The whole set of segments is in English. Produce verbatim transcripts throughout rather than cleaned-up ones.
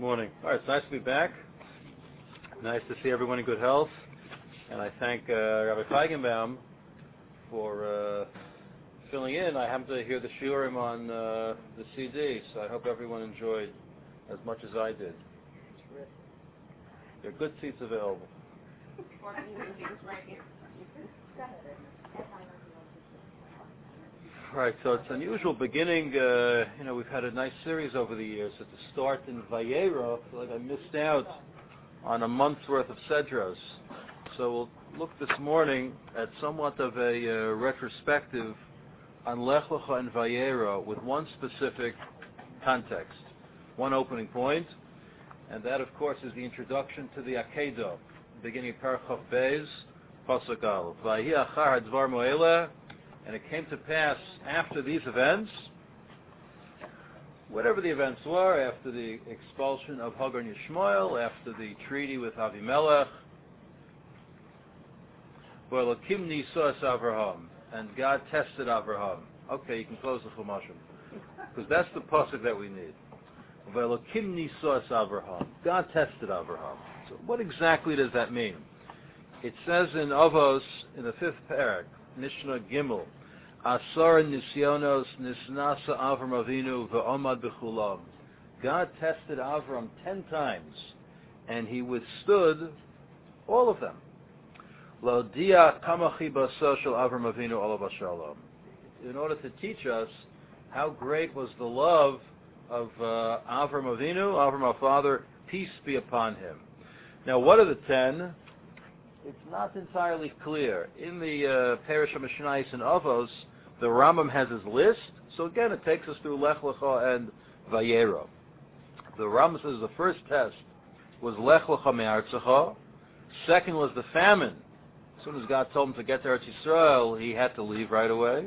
morning. All right, it's nice to be back. Nice to see everyone in good health. And I thank uh, Rabbi Feigenbaum for uh, filling in. I happened to hear the shiurim on uh, the C D, so I hope everyone enjoyed as much as I did. There are good seats available. All right, so it's an unusual beginning. Uh, you know, we've had a nice series over the years. At the start in Vayera, I feel like I missed out on a month's worth of Sedros. So we'll look this morning at somewhat of a uh, retrospective on Lech Lecha and Vayera with one specific context, one opening point, and that, of course, is the introduction to the Akedah, beginning of Parachav Beis, Pasuk Aleph. Vayi achar hadvar mo'eleh. And it came to pass after these events, whatever the events were, after the expulsion of Hagar and Yishmael, after the treaty with Avimelech, V'Elokim nisas Avraham, and God tested Avraham. Okay, you can close the Chumashim, because that's the pasuk that we need. V'Elokim nisas Avraham. God tested Avraham. So what exactly does that mean? It says in Avos, in the fifth parak, Mishnah Gimel, Asar nisyonos nisnasa Avram Avinu ve'omad b'chulam. God tested Avram ten times, and he withstood all of them. Lo dia kamachi baso shel Avram Avinu olav hashalom. In order to teach us how great was the love of uh, Avram Avinu, Avram our father, peace be upon him. Now, what are the ten? It's not entirely clear. In the uh, Parish of Mishnayos and Avos, the Rambam has his list. So again, it takes us through Lech Lecha and Vayera. The Rambam says the first test was Lech Lecha me'artzecha. Second was the famine. As soon as God told him to get to Eretz Yisrael, he had to leave right away.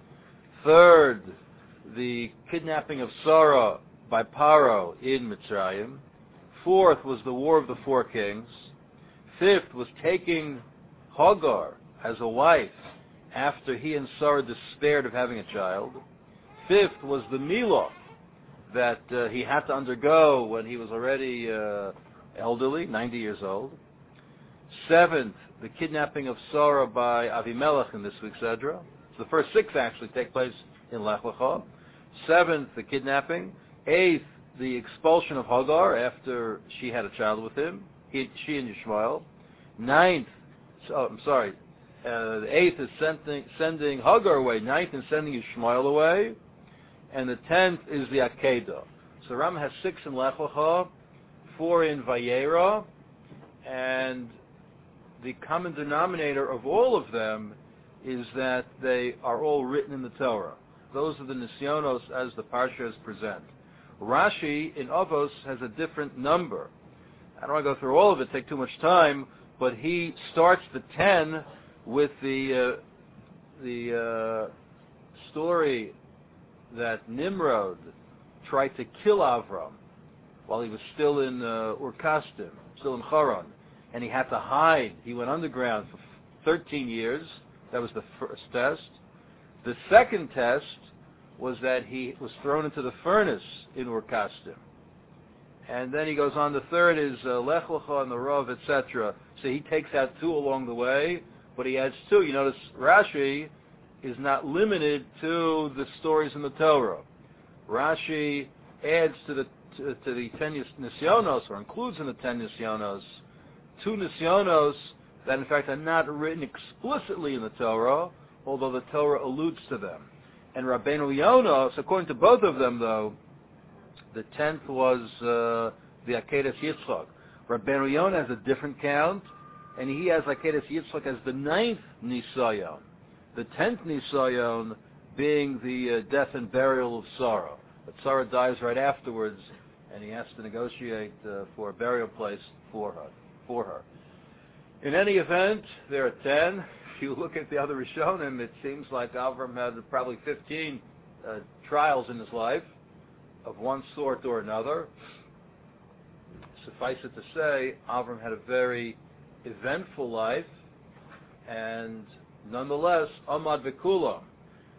Third, the kidnapping of Sarah by Paro in Mitzrayim. Fourth was the War of the Four Kings. Fifth was taking Hagar as a wife after he and Sarah despaired of having a child. Fifth was the Milah that uh, he had to undergo when he was already uh, elderly, ninety years old. Seventh, the kidnapping of Sarah by Avimelech in this week's Sedra. So the first six actually take place in Lech Lecha. Seventh, the kidnapping. Eighth, the expulsion of Hagar after she had a child with him. He, she and Yishmael. Ninth, oh, I'm sorry, uh, the eighth is sending, sending Hagar away. Ninth is sending Yishmael away. And the tenth is the Akedah. So Ram has six in Lech Lecha, four in Vayera, and the common denominator of all of them is that they are all written in the Torah. Those are the Nisyonos as the Parshas present. Rashi in Avos has a different number. I don't want to go through all of it, take too much time, but he starts the ten with the uh, the uh, story that Nimrod tried to kill Avram while he was still in uh, Ur-Kasdim, still in Haran, and he had to hide. He went underground for thirteen years. That was the first test. The second test was that he was thrown into the furnace in Ur-Kasdim. And then he goes on, the third is uh, Lech Lecha and the Rav, et cetera. So he takes out two along the way, but he adds two. You notice Rashi is not limited to the stories in the Torah. Rashi adds to the to, to the ten Nisyonos, or includes in the ten Nisyonos, two Nisyonos that in fact are not written explicitly in the Torah, although the Torah alludes to them. And Rabbeinu Yonos, according to both of them though, the tenth was uh, the Akedas Yitzchak. Rabbeinu Yonah has a different count, and he has Akedas Yitzchak as the ninth Nisayon. The tenth Nisayon being the uh, death and burial of Sarah. But Sarah dies right afterwards, and he has to negotiate uh, for a burial place for her. For her. In any event, there are ten. If you look at the other Rishonim, it seems like Avram had probably fifteen uh, trials in his life, of one sort or another. Suffice it to say, Avram had a very eventful life, and nonetheless, Amad V'Kulam.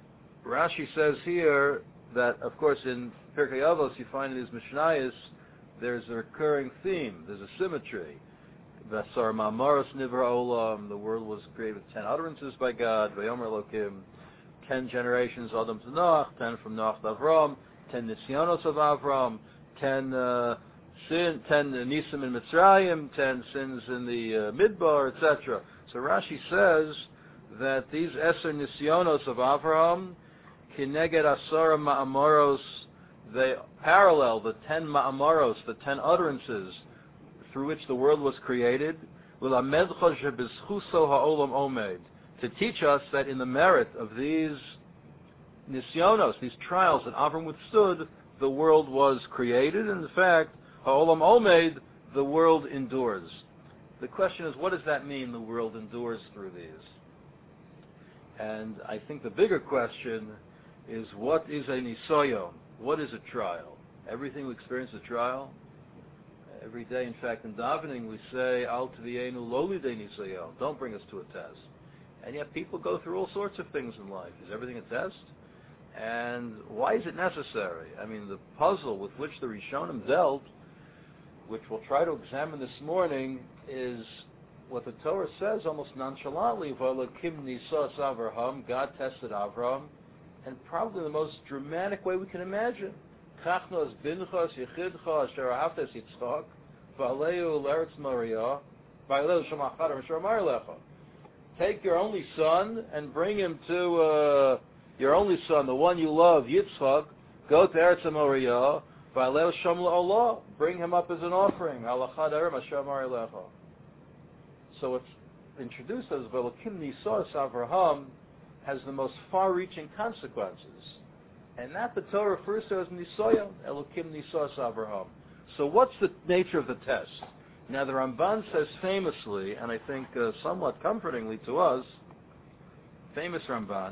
Rashi says here that, of course, in Pirkei Avos you find in his Mishnayos there's a recurring theme. There's a symmetry. Vasar Ma'amaros Nivra Olam, the world was created with ten utterances by God, Vayomer Elokim, ten generations, Adam to Noach, ten from Noach to Avram, ten Nisyonos of Avram, ten uh, sin, ten uh, Nisim in Mitzrayim, ten sins in the uh, Midbar, et cetera. So Rashi says that these Eser Nisyonos of Avram, Kineged Asara Ma'amaros, they parallel the ten Ma'amaros, the ten utterances through which the world was created, to teach us that in the merit of these nisyonos, these trials that Avram withstood, the world was created, and in fact, ha'olam omed, the world endures. The question is, what does that mean, the world endures through these? And I think the bigger question is, what is a nisoyon? What is a trial? Everything we experience is a trial. Every day, in fact, in davening, we say, Al Tvienu Loli De Nisayon. Don't bring us to a test. And yet people go through all sorts of things in life. Is everything a test? And why is it necessary? I mean, the puzzle with which the Rishonim dealt, which we'll try to examine this morning, is what the Torah says almost nonchalantly, V'Elokim Nisas Avraham, God tested Avram, and probably the most dramatic way we can imagine. Chachnos binchos yechidcha asher ahavtes Yitzchak v'aleu l'eretz Moriah v'aleu shemachadam asher amar lecha. Take your only son and bring him to uh, your only son, the one you love, Yitzchak. Go to Eretz Moriah v'aleu shem la'olah. Bring him up as an offering. Halachad erim asher amar lecha. So it's introduced as V'Elokim Nisas Avraham has the most far-reaching consequences. And that the Torah refers to as Nisoyon, Elokim Nisas Avraham. So what's the nature of the test? Now the Ramban says famously, and I think uh, somewhat comfortingly to us, famous Ramban,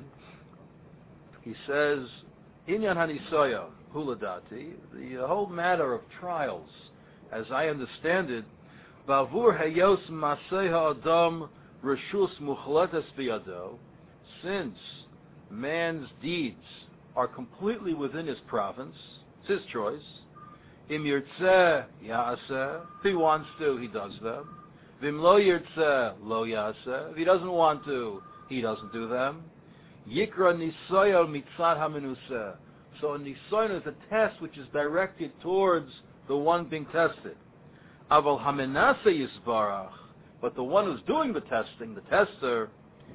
he says, Inyan HaNisoyon, Huladati, the uh, whole matter of trials, as I understand it, Bavur Hayos Masei Adam Reshus Muchletes Biyado, since man's deeds are completely within his province, it's his choice. Im yirtzeh ya'aseh, if he wants to, he does them. Vim lo yirtzeh lo ya'aseh, if he doesn't want to, he doesn't do them. Yikra nisoyon mitzad hamenuseh. So a nisoyon is a test which is directed towards the one being tested. Aval hamenaseh yisbarach, but the one who's doing the testing, the tester,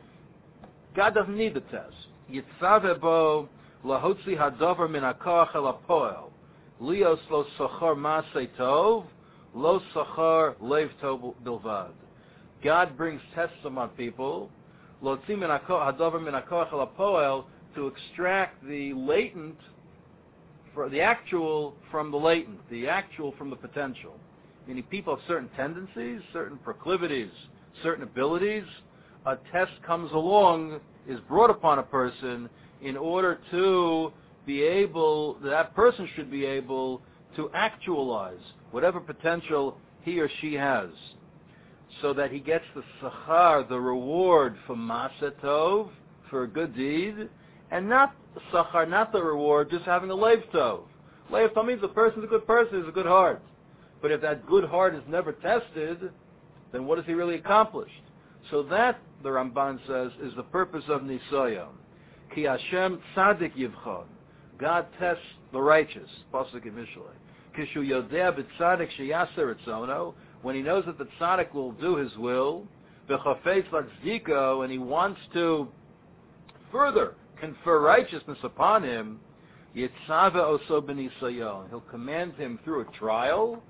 God doesn't need the test. Yitzaveh bo lahotzi hadavar min hakoach el hapoel, lios lo sachar masei tov, lo sachar lev tov bilvad. God brings tests among people, lotzi min hadavar min hakoach el hapoel, to extract the latent, for the actual from the latent, the actual from the potential. Meaning people have certain tendencies, certain proclivities, certain abilities. A test comes along, is brought upon a person in order to be able, that person should be able to actualize whatever potential he or she has, so that he gets the sachar, the reward for Maaseh Tov, for a good deed, and not the sachar, not the reward, just having a Lev Tov. Lev Tov means the person's a good person, has a good heart. But if that good heart is never tested, then what has he really accomplished? So that, the Ramban says, is the purpose of Nisoyon. Ki Hashem tzadik yivchon. God tests the righteous. Pasuk in Mishlei. Kishu yodea b'tzadik sheyaser etzono. When he knows that the tzaddik will do his will, v'chafetz l'tzdiko, and he wants to further confer righteousness upon him, yitzave oso b'nisoyon. He'll command him through a trial,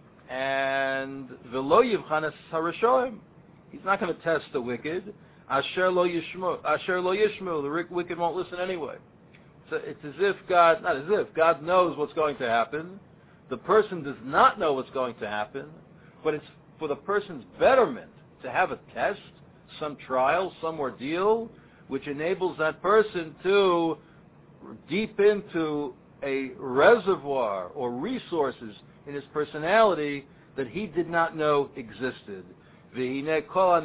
and v'lo yivchan es harashoim. He's not going to test the wicked. Asher lo yishmu. Asher lo yishmu. The wicked won't listen anyway. So it's as if God, not as if, God knows what's going to happen. The person does not know what's going to happen, but it's for the person's betterment to have a test, some trial, some ordeal, which enables that person to deep into a reservoir or resources in his personality that he did not know existed. And therefore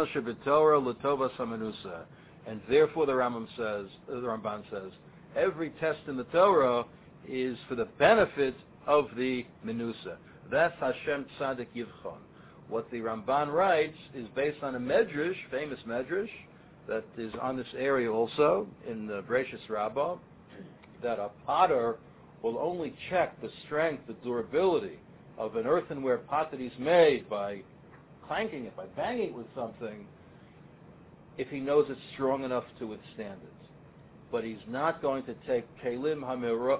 the Rambam says, the Ramban says, every test in the Torah is for the benefit of the Menusa. That's Hashem Tzadik Yivchon. What the Ramban writes is based on a medrash, famous medrash, that is on this area also, in the Bereshis Rabbah, that a potter will only check the strength, the durability of an earthenware pot that he's made by clanking it, by banging it with something, if he knows it's strong enough to withstand it. But he's not going to take kelim hamiro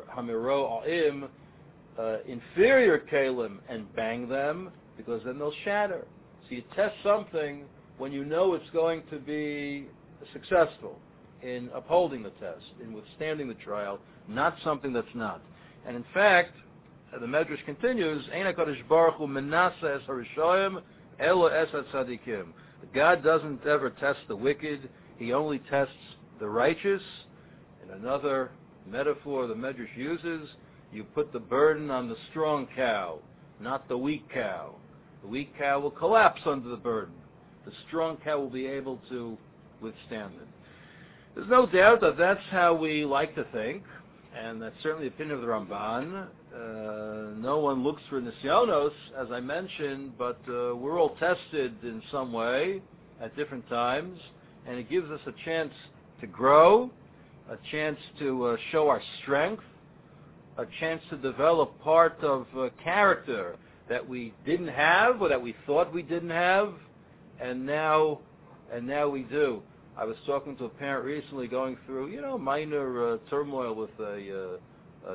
aim, uh, inferior kelim, and bang them, because then they'll shatter. So you test something when you know it's going to be successful in upholding the test, in withstanding the trial, not something that's not. And in fact, the Medrash continues, Ein HaKadosh Baruch Hu menasa es harishoyim elo es hatzadikim. God doesn't ever test the wicked, he only tests the righteous. In another metaphor the Medrash uses, you put the burden on the strong cow, not the weak cow. The weak cow will collapse under the burden. The strong cow will be able to withstand it. There's no doubt that that's how we like to think, and that's certainly the opinion of the Ramban. Uh, no one looks for nisyonos, as I mentioned, but uh, we're all tested in some way at different times, and it gives us a chance to grow, a chance to uh, show our strength, a chance to develop part of uh, character that we didn't have or that we thought we didn't have, and now and now we do. I was talking to a parent recently going through, you know, minor uh, turmoil with a, uh, a, a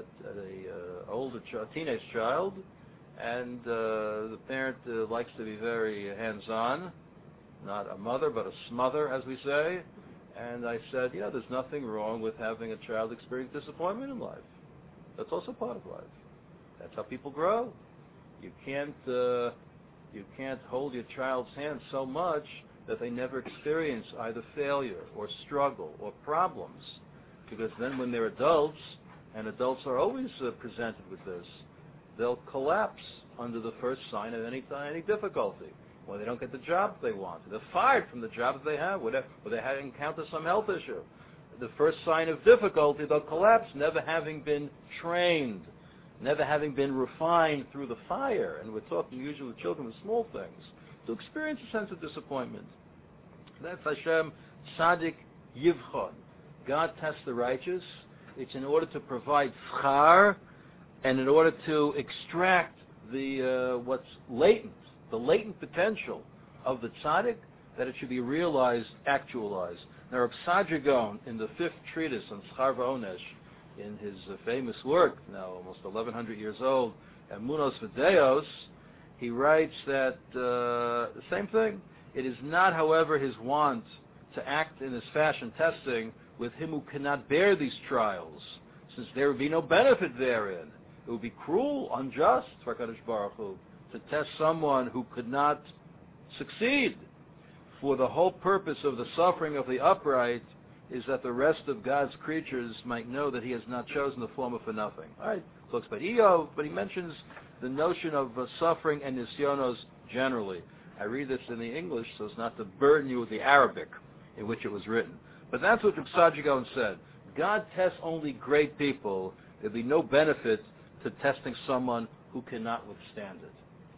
uh, older ch- a teenage child, and uh, the parent uh, likes to be very hands-on, not a mother but a smother, as we say. And I said, you know, there's nothing wrong with having a child experience disappointment in life. That's also part of life. That's how people grow. You can't uh, you can't hold your child's hand so much that they never experience either failure or struggle or problems, because then when they're adults, and adults are always uh, presented with this, they'll collapse under the first sign of any any difficulty. When they don't get the job they want, they're fired from the jobs they have, whatever, or they have encountered some health issue. The first sign of difficulty, they'll collapse, never having been trained, never having been refined through the fire. And we're talking usually with children with small things, to experience a sense of disappointment. That's Hashem Tzadik Yivchon. God tests the righteous. It's in order to provide schar, and in order to extract the uh, what's latent, the latent potential of the tzaddik, that it should be realized, actualized. Now, Reb Saadia Gaon, in the fifth treatise on Schar V'Onesh, in his uh, famous work, now almost eleven hundred years old, Emunos V'Deos, he writes that uh, the same thing. It is not, however, his want to act in this fashion testing with him who cannot bear these trials, since there would be no benefit therein. It would be cruel, unjust for HaKadosh Baruch Hu to test someone who could not succeed. For the whole purpose of the suffering of the upright is that the rest of God's creatures might know that he has not chosen the former for nothing. All right, talks about Eov, but he mentions the notion of uh, suffering and nisyonos generally. I read this in the English so as not to burden you with the Arabic in which it was written. But that's what Reb Saadia Gaon said. God tests only great people. There'll be no benefit to testing someone who cannot withstand it.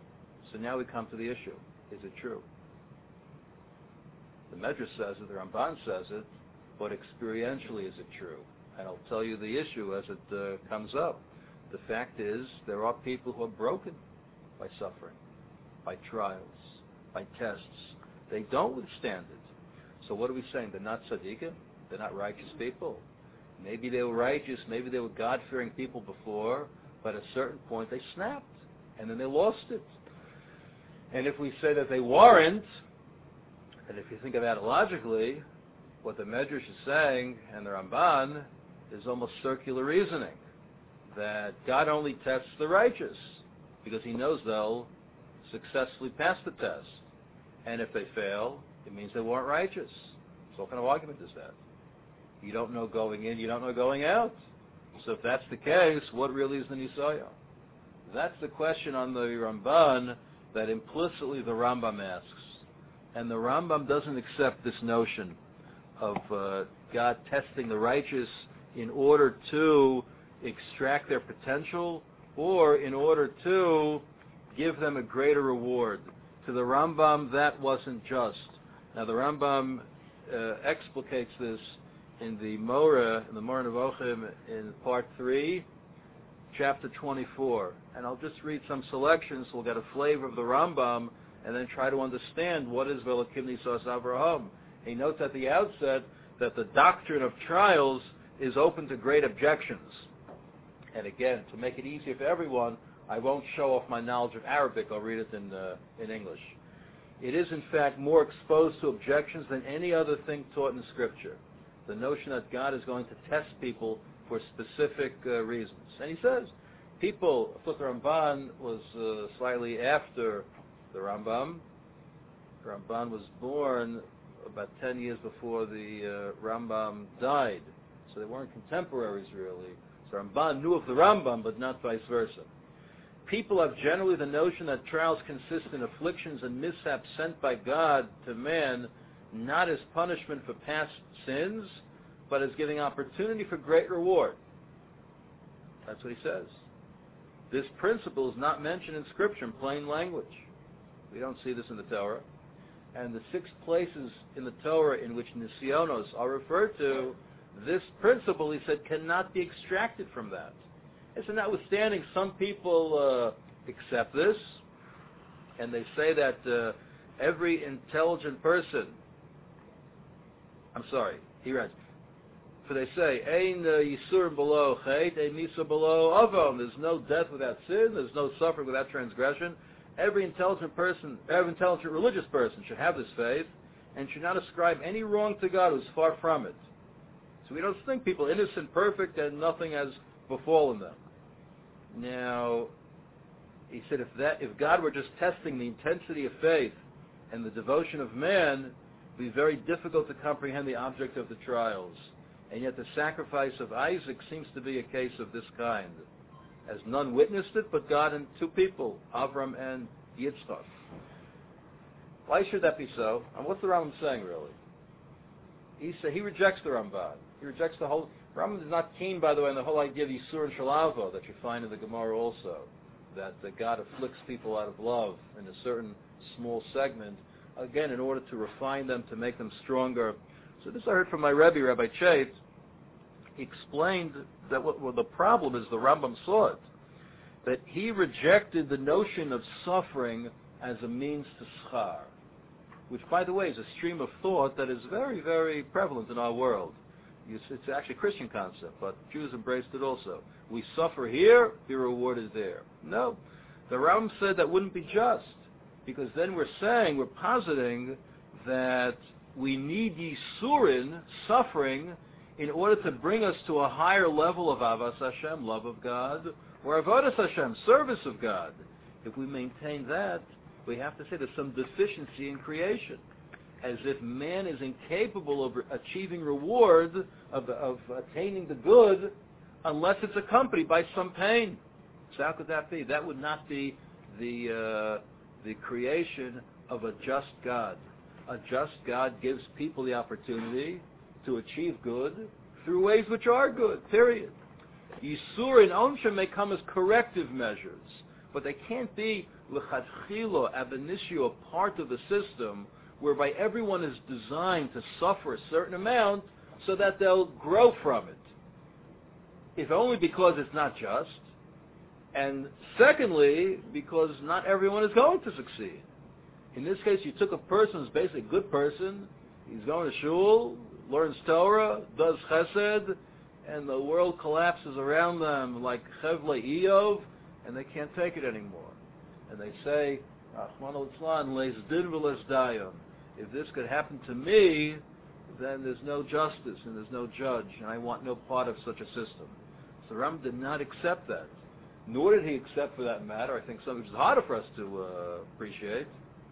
So now we come to the issue. Is it true? The Medrash says it, the Ramban says it, but experientially is it true? And I'll tell you the issue as it uh, comes up. The fact is, there are people who are broken by suffering, by trials, by tests. They don't withstand it. So what are we saying? They're not tzaddikim? They're not righteous people? Maybe they were righteous, maybe they were God-fearing people before, but at a certain point they snapped, and then they lost it. And if we say that they weren't, and if you think about it logically, what the Medrash is saying, and the Ramban, is almost circular reasoning, that God only tests the righteous, because he knows they'll successfully pass the test. And if they fail, it means they weren't righteous. So what kind of argument is that? You don't know going in, you don't know going out. So if that's the case, what really is the Nisayon? That's the question on the Ramban that implicitly the Rambam asks. And the Rambam doesn't accept this notion of uh, God testing the righteous in order to extract their potential or in order to give them a greater reward. To the Rambam, that wasn't just. Now the Rambam uh, explicates this in the Moreh, in the Moreh Nevochim, in part three, chapter twenty-four. And I'll just read some selections, so we'll get a flavor of the Rambam, and then try to understand what is Velokim Nisas Avraham. He notes at the outset that the doctrine of trials is open to great objections. And again, to make it easier for everyone, I won't show off my knowledge of Arabic. I'll read it in uh, in English. It is, in fact, more exposed to objections than any other thing taught in Scripture. The notion that God is going to test people for specific uh, reasons. And he says, people, of course, the Ramban was uh, slightly after the Rambam. The Ramban was born about ten years before the uh, Rambam died. So they weren't contemporaries, really. So Ramban knew of the Rambam, but not vice versa. People have generally the notion that trials consist in afflictions and mishaps sent by God to man, not as punishment for past sins, but as giving opportunity for great reward. That's what he says. This principle is not mentioned in Scripture in plain language. We don't see this in the Torah. And the six places in the Torah in which Nisyonos are referred to, this principle, he said, cannot be extracted from that. And so notwithstanding, some people uh, accept this, and they say that uh, every intelligent person, I'm sorry, he writes, for they say, Ein Yisurim below Chet, Ein Misa below Avon. There's no death without sin, there's no suffering without transgression. Every intelligent person, every intelligent religious person should have this faith, and should not ascribe any wrong to God who's far from it. So we don't think people are innocent, perfect, and nothing has befallen them. Now, he said if that if God were just testing the intensity of faith and the devotion of man, it would be very difficult to comprehend the object of the trials. And yet the sacrifice of Isaac seems to be a case of this kind, as none witnessed it but God and two people, Avram and Yitzchak. Why should that be so? And what's the Rambam saying, really? He say, he rejects the Ramban. He rejects the whole... Rambam is not keen, by the way, on the whole idea of Yisur and Shalavo that you find in the Gemara also, that uh, God afflicts people out of love in a certain small segment, again, in order to refine them, to make them stronger. So this I heard from my Rebbe, Rabbi Chait. He explained that what well, the problem is the Rambam saw it, that he rejected the notion of suffering as a means to schar, which, by the way, is a stream of thought that is very, very prevalent in our world. It's actually a Christian concept, but Jews embraced it also. We suffer here, be rewarded there. No. The Rambam said that wouldn't be just, because then we're saying, we're positing that we need Yisurin, suffering, in order to bring us to a higher level of Avas Hashem, love of God, or Avodas Hashem, service of God. If we maintain that, we have to say there's some deficiency in creation, as if man is incapable of achieving reward, of, of attaining the good, unless it's accompanied by some pain. So how could that be? That would not be the uh, the creation of a just God. A just God gives people the opportunity to achieve good through ways which are good, period. Yisur and Onsha may come as corrective measures, but they can't be l'chadchilo, ab initio, a part of the system whereby everyone is designed to suffer a certain amount so that they'll grow from it. If only because it's not just, and secondly, because not everyone is going to succeed. In this case, you took a person who's basically a good person, he's going to shul, learns Torah, does chesed, and the world collapses around them like Chevle Iyov, and they can't take it anymore. And they say, Achman al-Islan, les din v'les dayim. If this could happen to me, then there's no justice and there's no judge, and I want no part of such a system. So Ram did not accept that. Nor did he accept, for that matter, I think something which is harder for us to uh, appreciate,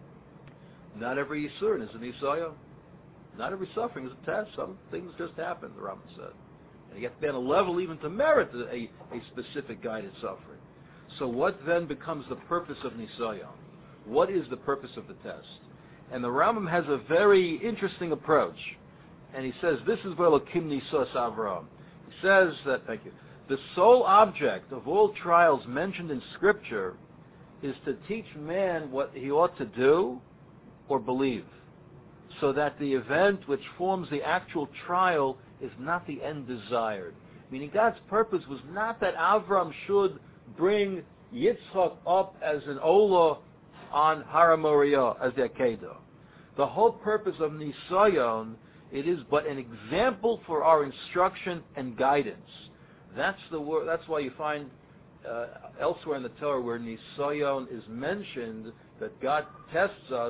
not every Yisurin is an Yisayah. Not every suffering is a test. Some things just happen, the Rambam said. And you have to be on a level even to merit a, a specific guided suffering. So what then becomes the purpose of Nisayon? What is the purpose of the test? And the Rambam has a very interesting approach. And he says, this is where Elokim Nisas Avraham. He says that, thank you, The sole object of all trials mentioned in Scripture is to teach man what he ought to do or believe, so that the event which forms the actual trial is not the end desired. Meaning God's purpose was not that Avram should bring Yitzchak up as an Olah on Har Moriah as the Akedah. The whole purpose of Nisayon, it is but an example for our instruction and guidance. That's the word. That's why you find uh, elsewhere in the Torah where Nisayon is mentioned that God tests us,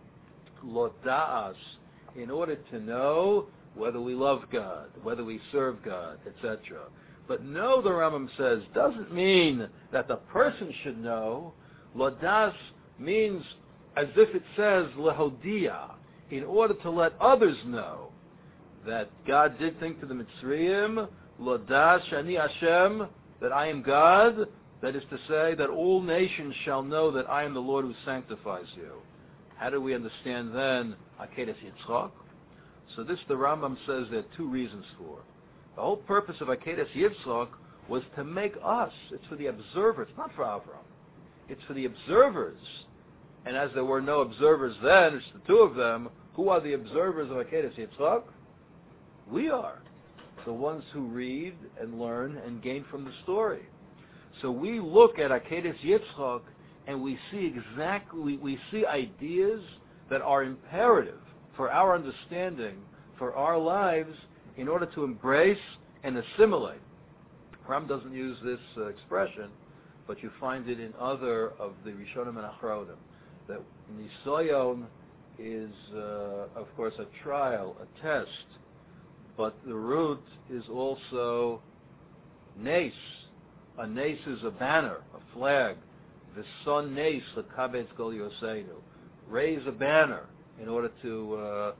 loda'as, in order to know whether we love God, whether we serve God, et cetera. But no, the Rambam says, doesn't mean that the person should know. Loda'as means as if it says lehodia, in order to let others know that God did think to the Mitzrayim, Loda'as shani Hashem, that I am God, that is to say that all nations shall know that I am the Lord who sanctifies you. How do we understand then Akedas Yitzchak? So this the Rambam says there are two reasons for. The whole purpose of Akedas Yitzchak was to make us. It's for the observers, not for Avram. It's for the observers. And as there were no observers then, it's the two of them. Who are the observers of Akedas Yitzchak? We are. The ones who read and learn and gain from the story. So we look at Akedas Yitzchak and we see exactly, we, we see ideas that are imperative for our understanding, for our lives, in order to embrace and assimilate. Ram doesn't use this uh, expression, but you find it in other of the Rishonim and Achronim, that Nisayon is, uh, of course, a trial, a test, but the root is also nes. A nes is a banner, a flag. The son nes, the kabetz gol yoseinu. Raise a banner in order to uh,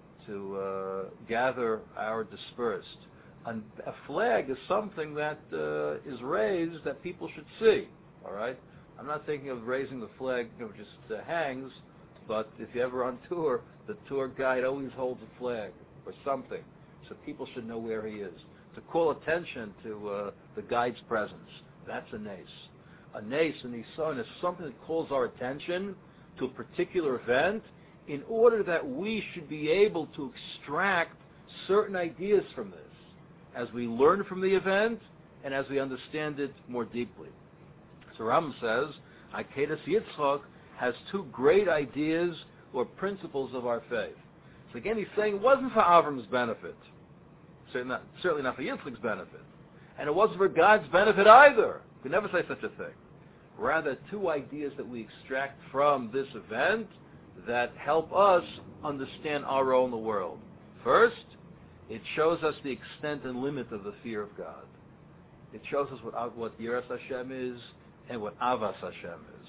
to uh, gather our dispersed. And a flag is something that uh, is raised that people should see. All right. I'm not thinking of raising the flag, you know, just uh, hangs. But if you're ever on tour, the tour guide always holds a flag or something, so people should know where he is. To call attention to uh, the guide's presence. That's a nes. A nes, a nisan, is something that calls our attention to a particular event in order that we should be able to extract certain ideas from this as we learn from the event and as we understand it more deeply. So Ram says, Akedas Yitzchak has two great ideas or principles of our faith. So again, he's saying it wasn't for Avram's benefit. Certainly not, certainly not for Yitzchak's benefit. And it wasn't for God's benefit either. You could never say such a thing. Rather, two ideas that we extract from this event that help us understand our role in the world. First, it shows us the extent and limit of the fear of God. It shows us what, what Yiras Hashem is and what Avas Hashem is.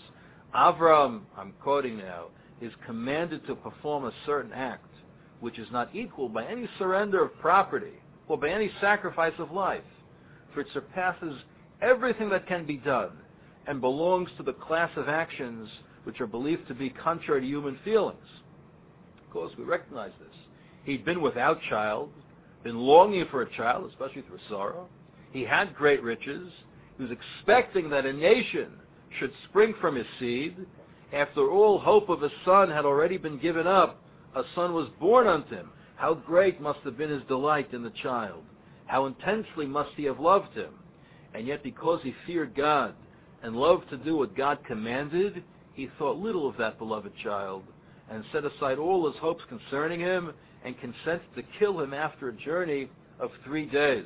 Avram, I'm quoting now, is commanded to perform a certain act which is not equal by any surrender of property or by any sacrifice of life, for it surpasses everything that can be done and belongs to the class of actions which are believed to be contrary to human feelings. Of course, we recognize this. He'd been without child, been longing for a child, especially through sorrow. He had great riches. He was expecting that a nation should spring from his seed. After all hope of a son had already been given up, a son was born unto him. How great must have been his delight in the child. How intensely must he have loved him. And yet because he feared God and loved to do what God commanded, he thought little of that beloved child and set aside all his hopes concerning him and consented to kill him after a journey of three days.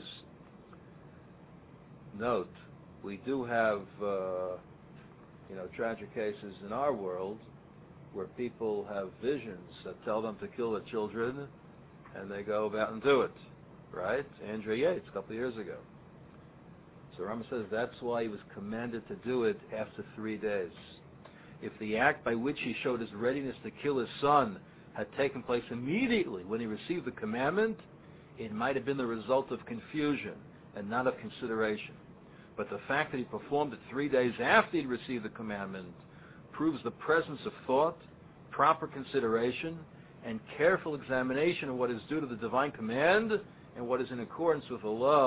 Note, we do have uh, you know, tragic cases in our world where people have visions that tell them to kill their children, and they go about and do it, right? Andrea Yates, a couple of years ago. So Rambam says that's why he was commanded to do it after three days. If the act by which he showed his readiness to kill his son had taken place immediately when he received the commandment, it might have been the result of confusion and not of consideration. But the fact that he performed it three days after he'd received the commandment proves the presence of thought, proper consideration, and careful examination of what is due to the divine command and what is in accordance with the love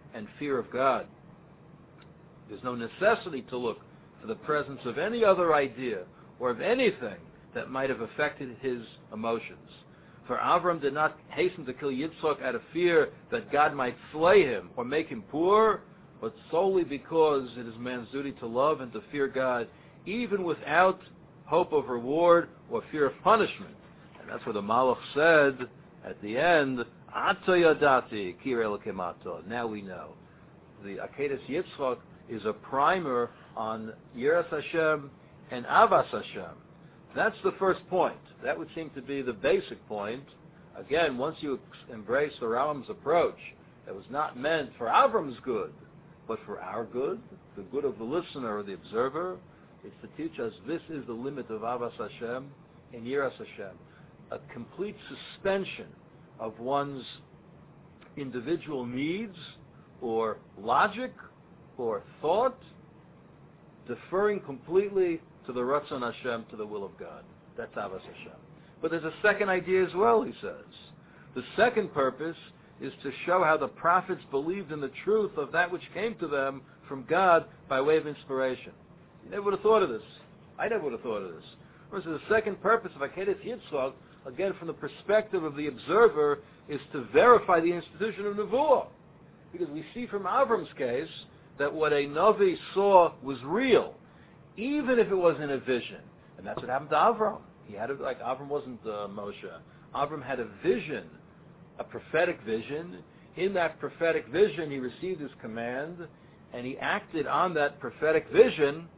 and fear of God. There's no necessity to look for the presence of any other idea or of anything that might have affected his emotions. For Avram did not hasten to kill Yitzchak out of fear that God might slay him or make him poor, but solely because it is man's duty to love and to fear God, even without hope of reward or fear of punishment. And that's what the Malach said at the end, Ato Yadati, Kir Elokim Ato. Now we know. The Akedas Yitzchak is a primer on Yiras Hashem and Avas Hashem. That's the first point. That would seem to be the basic point. Again, once you embrace the Rambam's approach, that was not meant for Avram's good, but for our good, the good of the listener or the observer. It's to teach us this is the limit of Avas Hashem and Yiras Hashem. A complete suspension of one's individual needs or logic or thought, deferring completely to the Ratzon Hashem, to the will of God. That's Avas Hashem. But there's a second idea as well, he says. The second purpose is to show how the prophets believed in the truth of that which came to them from God by way of inspiration. You never would have thought of this. I never would have thought of this. Whereas the second purpose of Akedas Yitzchak, again from the perspective of the observer, is to verify the institution of Nevuah. Because we see from Avram's case that what a Navi saw was real, even if it was in a vision. And that's what happened to Avram. He had a, like Avram wasn't uh, Moshe. Avram had a vision, a prophetic vision. In that prophetic vision, he received his command, and he acted on that prophetic vision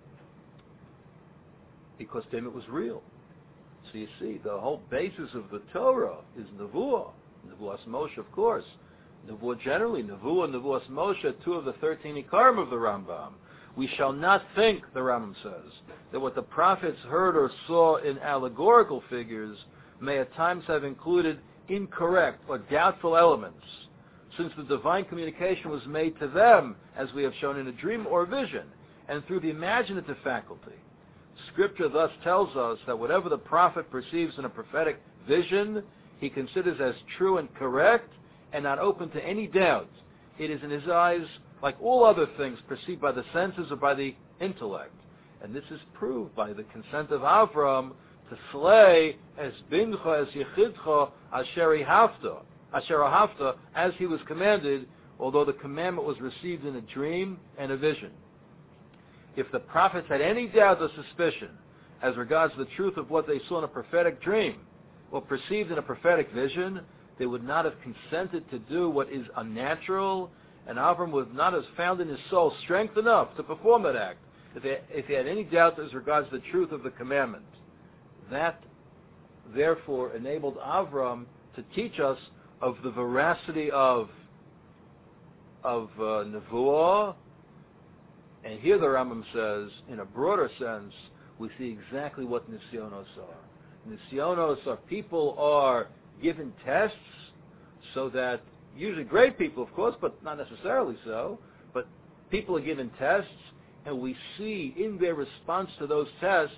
because to him it was real. So you see, the whole basis of the Torah is Nevuah. Nevuas Moshe, of course. Nevuah generally, Nevuah and Nevuas Moshe, two of the thirteen Ikarim of the Rambam. We shall not think, the Rambam says, that what the prophets heard or saw in allegorical figures may at times have included incorrect or doubtful elements, since the divine communication was made to them, as we have shown in a dream or vision, and through the imaginative faculty. Scripture thus tells us that whatever the prophet perceives in a prophetic vision, he considers as true and correct, and not open to any doubt. It is in his eyes like all other things perceived by the senses or by the intellect. And this is proved by the consent of Avram to slay as bincha, as yechidcha, asher hafta, asher hafta, as he was commanded, although the commandment was received in a dream and a vision. If the prophets had any doubt or suspicion as regards the truth of what they saw in a prophetic dream or perceived in a prophetic vision, they would not have consented to do what is unnatural, and Avram would not have found in his soul strength enough to perform that act if he, if he had any doubt as regards the truth of the commandment. That, therefore, enabled Avram to teach us of the veracity of, of uh, Nevuah. And here the Rambam says, in a broader sense, we see exactly what Nisyonos are. Nisyonos are people are given tests so that, usually great people, of course, but not necessarily so, but people are given tests, and we see in their response to those tests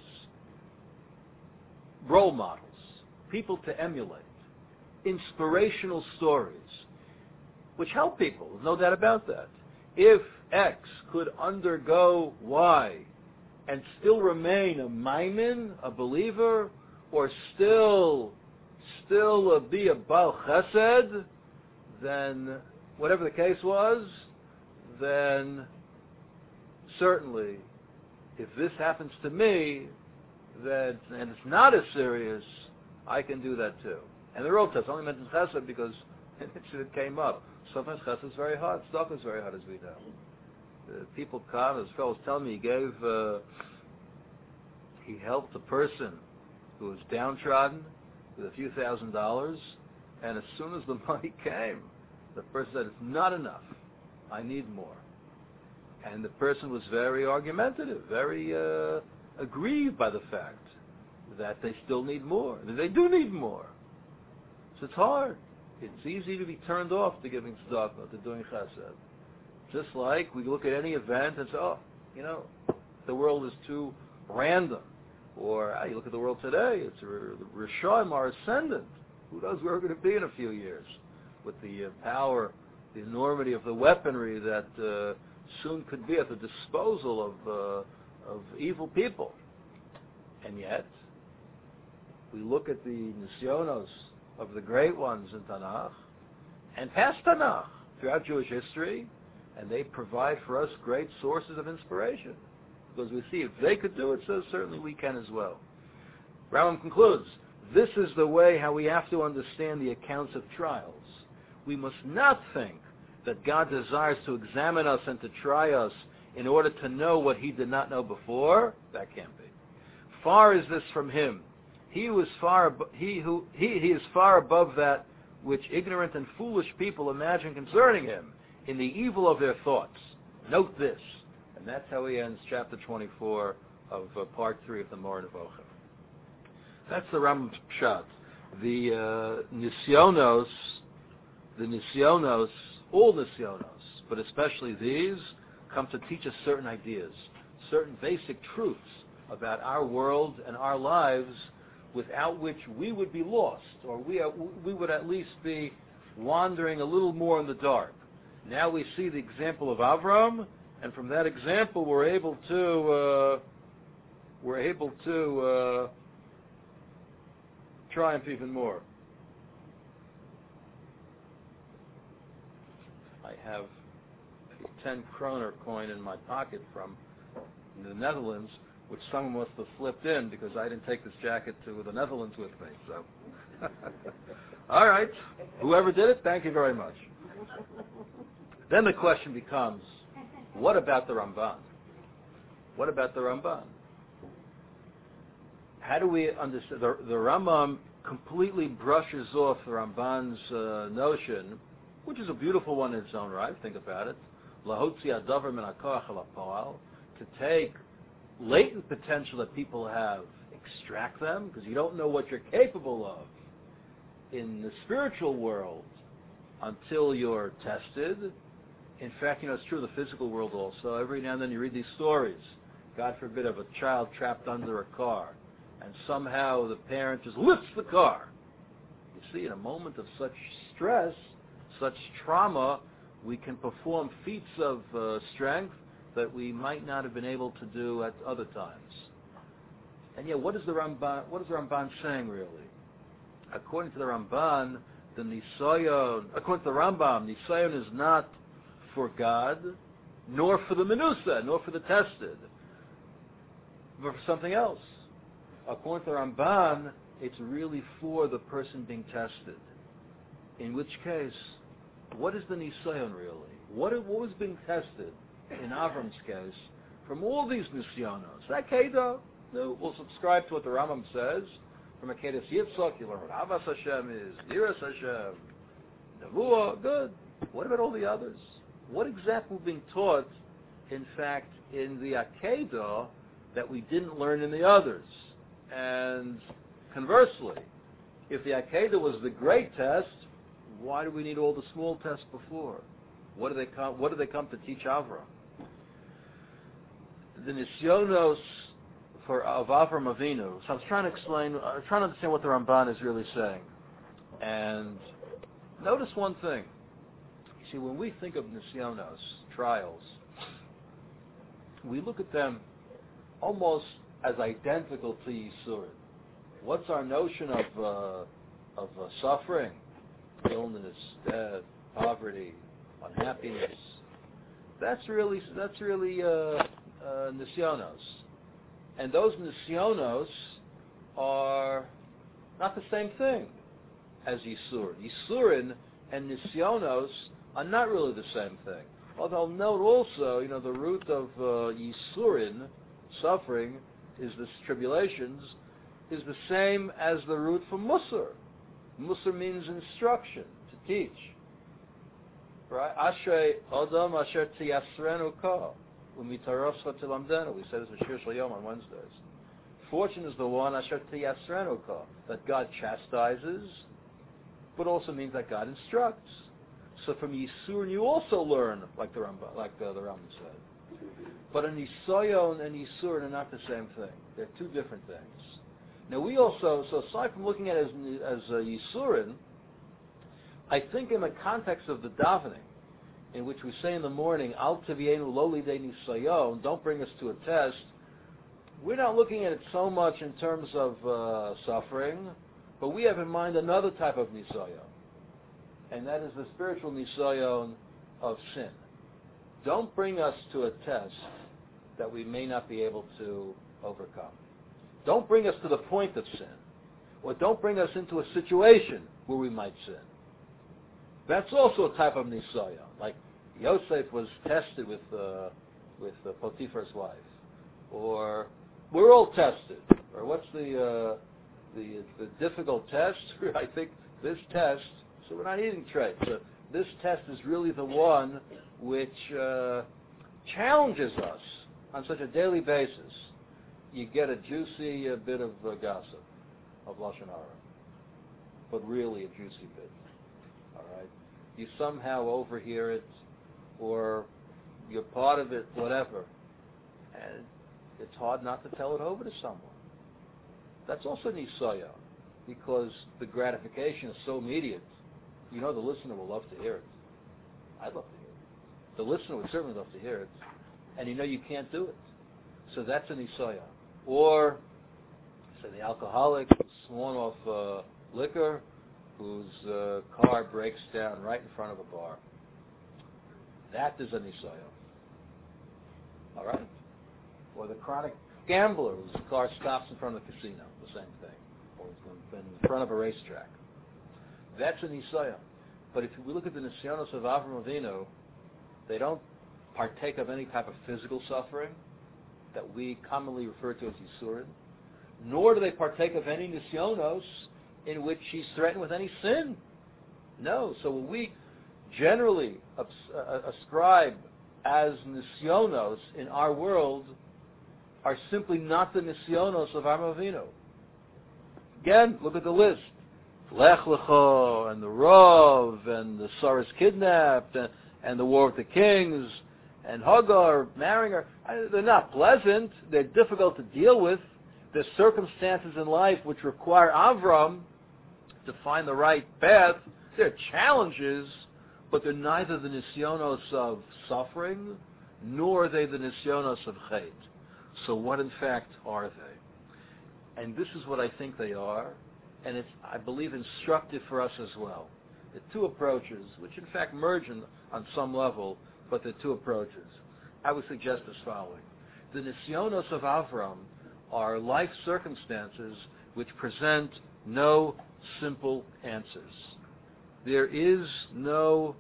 role models, people to emulate, inspirational stories, which help people, no doubt about that. If X could undergo Y and still remain a maimin, a believer, or still still uh, be a Baal Chesed, then whatever the case was, then certainly if this happens to me, that and it's not as serious, I can do that too. And the Rov only mentions Chesed because it came up. Sometimes Chesed is very hard. Tzedakah is very hard, as we know. Uh, people come, as fellows tell me, he gave, uh, he helped a person who was downtrodden with a few thousand dollars, and as soon as the money came, the person said, it's not enough. I need more. And the person was very argumentative, very uh, aggrieved by the fact that they still need more, that they do need more. So it's hard. It's easy to be turned off to giving tzedakah, to doing chesed. Just like we look at any event and say, oh, you know, the world is too random. Or uh, you look at the world today, it's the Rishonim are ascendant. Who knows where we're going to be in a few years with the uh, power the enormity of the weaponry that uh, soon could be at the disposal of uh, of evil people. And yet, we look at the nisyonos of the great ones in Tanakh and past Tanakh throughout Jewish history, and they provide for us great sources of inspiration. Because we see if they could do it, so certainly we can as well. Rambam concludes, this is the way how we have to understand the accounts of trials. We must not think that God desires to examine us and to try us in order to know what he did not know before. That can't be. Far is this from him. He who is far, he who he, he is far above that which ignorant and foolish people imagine concerning him in the evil of their thoughts. Note this. And that's how he ends chapter twenty-four of uh, part three of the Moreh Nevuchim. That's the Rambam's pshat. The uh, nisyonos, the nisyonos, all nisyonos, but especially these, come to teach us certain ideas, certain basic truths about our world and our lives, without which we would be lost, or we are, we would at least be wandering a little more in the dark. Now we see the example of Avram, and from that example we're able to uh, we're able to uh, triumph even more. I have a ten kroner coin in my pocket from the Netherlands, which someone must have slipped in because I didn't take this jacket to the Netherlands with me. So, all right, whoever did it, thank you very much. Then the question becomes, what about the Ramban? What about the Ramban? How do we understand? The, the Rambam completely brushes off the Ramban's uh, notion, which is a beautiful one in its own right. Think about it. Lahotzi adavar min hakoach el hapoal, to take latent potential that people have, extract them, because you don't know what you're capable of in the spiritual world until you're tested. In fact, you know, it's true of the physical world also. Every now and then you read these stories, God forbid, of a child trapped under a car, and somehow the parent just lifts the car. You see, in a moment of such stress, such trauma, we can perform feats of uh, strength that we might not have been able to do at other times. And yet, what is the Ramban? What is the Ramban saying really? According to the Ramban, the Nisayon, according to the Rambam, Nisayon is not for God, nor for the Menusa, nor for the tested, but for something else. According to the Ramban, it's really for the person being tested. In which case, what is the Nisayon really? What, what was being tested in Avram's case from all these Nisyonos? Akedah, no, we'll subscribe to what the Rambam says. From Akedah Yitzchak, you learn what Avas Hashem is, Yiras Hashem, Nevuah, good. What about all the others? What exactly was being taught, in fact, in the Akedah that we didn't learn in the others? And conversely, if the Akedah was the great test, why do we need all the small tests before? What do they come? What do they come to teach Avram? The Nisyonos for of Avram Avinu. So I was trying to explain. I was trying to understand what the Ramban is really saying. And notice one thing. You see, when we think of Nisyonos, trials, we look at them almost as identical to Yisurim. What's our notion of uh, of uh, suffering? Illness, death, poverty, unhappiness. That's really that's really uh, uh, Nisyonos, and those Nisyonos are not the same thing as Yisurin. Yisurin and Nisyonos are not really the same thing. Although note also, you know, the root of uh, Yisurin, suffering, is the tribulations, is the same as the root for Musar. Musar means instruction, to teach. Right? Ashrei Adam Asher Tiyasrenu Ka Umitaroscha Tilamdenu. We said this with Shir Shal Yom on Wednesdays. Fortune is the one Asher Tiyasrenu Ka, that God chastises, but also means that God instructs. So from Yisurin you also learn, like the Rambam, like uh, the Rambam said. But an Nisayon and Yisurin are not the same thing. They're two different things. Now we also, so aside from looking at it as, as uh, Yisurin, I think in the context of the davening, in which we say in the morning, Al Tivienu Lo Lidei Nisayon, don't bring us to a test, we're not looking at it so much in terms of uh, suffering, but we have in mind another type of Nisayon, and that is the spiritual Nisayon of sin. Don't bring us to a test that we may not be able to overcome. Don't bring us to the point of sin, or don't bring us into a situation where we might sin. That's also a type of Nisayon. Like Yosef was tested with uh, with uh, Potiphar's wife, or we're all tested. Or what's the uh, the the difficult test? I think this test. So we're not eating traits. So this test is really the one which uh, challenges us on such a daily basis. You get a juicy uh, bit of uh, gossip, of Lashon Hara, but really a juicy bit. All right, you somehow overhear it, or you're part of it, whatever, and it's hard not to tell it over to someone. That's also Nisayon, because the gratification is so immediate. You know the listener will love to hear it. I'd love to hear it. The listener would certainly love to hear it, and you know you can't do it. So that's a Nisayon. Or, say, the alcoholic who's sworn off uh, liquor, whose uh, car breaks down right in front of a bar. That is a Nisayon. All right? Or the chronic gambler whose car stops in front of the casino, the same thing. Or has been in front of a racetrack. That's a Nisayon. But if we look at the Nisyonos of Avram Avinu, they don't partake of any type of physical suffering that we commonly refer to as Yisurin, nor do they partake of any Nisyonos in which he's threatened with any sin. No. So what we generally ascribe as Nisyonos in our world are simply not the Nisyonos of Avram Avinu. Again, look at the list. Lech Lecho, and the Rov, and the Sarah's kidnapped, and, and the war with the kings, and Hagar marrying her. I, they're not pleasant. They're difficult to deal with. There's circumstances in life which require Avram to find the right path. They're challenges, but they're neither the Nisyonos of suffering, nor are they the Nisyonos of Chet. So what in fact are they? And this is what I think they are, and it's, I believe, instructive for us as well. The two approaches, which in fact merge in, on some level, but the two approaches. I would suggest as following. The Nisyonos of Avram are life circumstances which present no simple answers. There is no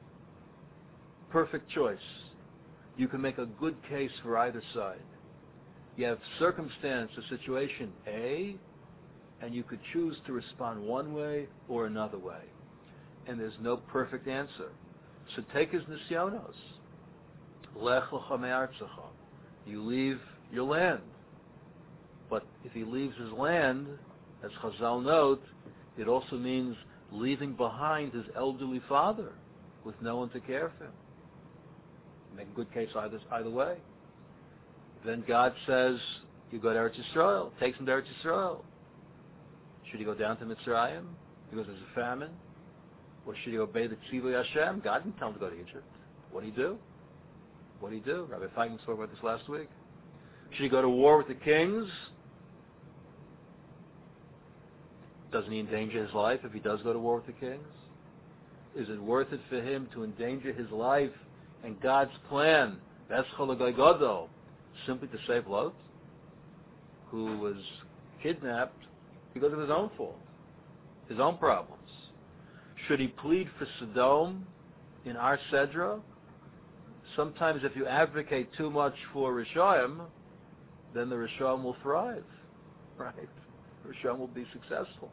perfect choice. You can make a good case for either side. You have circumstance, a situation A, and you could choose to respond one way or another way. And there's no perfect answer. So take his Nisyonos. Lech lecha me'artzecha. You leave your land. But if he leaves his land, as Chazal note, it also means leaving behind his elderly father with no one to care for him. Make a good case either, either way. Then God says, you go to Eretz Yisrael. Takes him to Eretz Yisrael. Should he go down to Mitzrayim because there's a famine? Or should he obey the Tzivui Hashem? God didn't tell him to go to Egypt. What did he do? What did he do? Rabbi Feigen spoke about this last week. Should he go to war with the kings? Doesn't he endanger his life if he does go to war with the kings? Is it worth it for him to endanger his life and God's plan, Eschol simply to save Lot, who was kidnapped because of his own fault, his own problems? Should he plead for Sodom in Ar Sedra? Sometimes if you advocate too much for Rishayim, then the Rishayim will thrive, right? The Rishayim will be successful.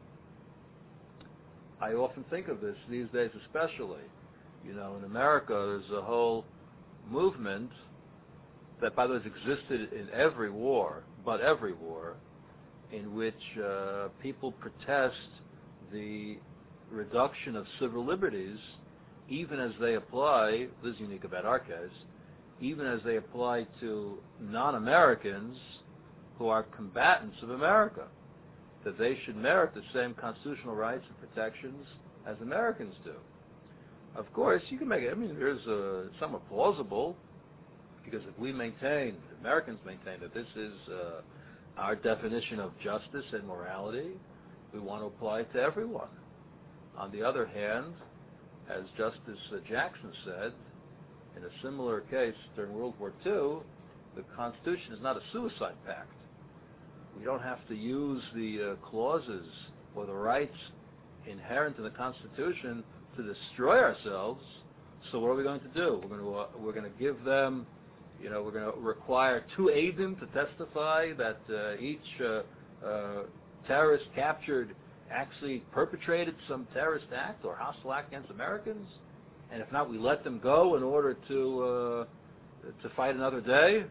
I often think of this these days especially. You know, in America there's a whole movement that, by the way, has existed in every war, but every war, in which uh, people protest the reduction of civil liberties, even as they apply, this is unique about our case, even as they apply to non-Americans who are combatants of America, that they should merit the same constitutional rights and protections as Americans do. Of course, you can make it. I mean, there's uh, somewhat plausible, because if we maintain, Americans maintain that this is uh, our definition of justice and morality, we want to apply it to everyone. On the other hand, as Justice uh, Jackson said, in a similar case during World War Two, the Constitution is not a suicide pact. We don't have to use the uh, clauses or the rights inherent in the Constitution to destroy ourselves. So what are we going to do? We're going to uh, we're going to give them, you know, we're going to require two aides to testify that uh, each uh, uh, terrorist captured actually perpetrated some terrorist act or hostile act against Americans, and if not, we let them go in order to uh, to fight another day.